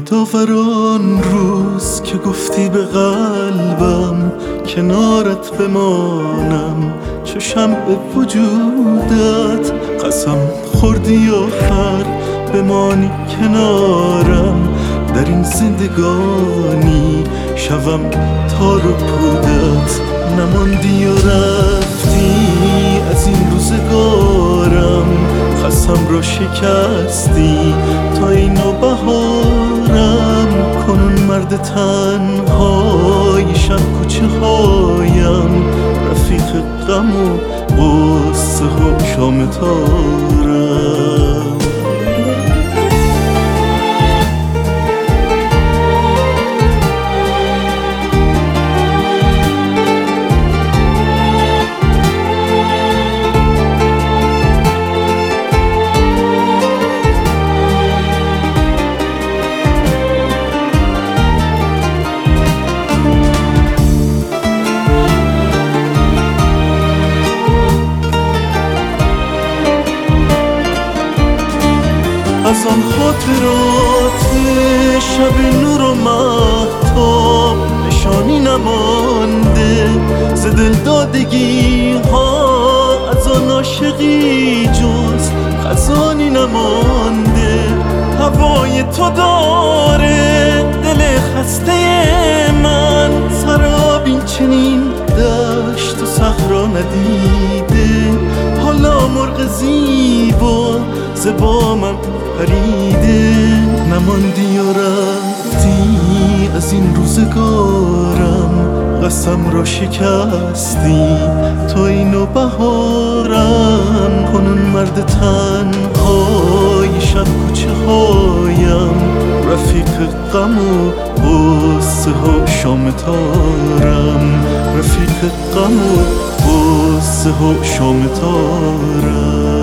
یادآور آن روز که گفتی به قلبم کنارت بمانم، چو شمع وجودت قسم خوردی آخر بمانی کنارم. در این زندگانی شوم تار و پودت، نماندی و رفتی از این روزگارم. قسم را شکستی تا این نوبهارم، کنون مرد تنهای شب کوچه هایم، رفیق غم و غصه و شام تارم. از آن خاطرات شب نور و مهتاب نشانی نمانده، ز دلدادگی ها از آن عاشقی جز خزانی نمانده. هوای تو داره دل خسته من، سراب این چنین دشت و صحرا ندیده. حالا مرغ زیبا ز بامم پریده، نماندی و رفتی از این روزگارم. قسم را شکستی تا اینو بهارم، کنون مرد تنهای شب کوچه هایم، رفیق غم و غصه و شام تارم. رفیق غم و غصه و شام تارم.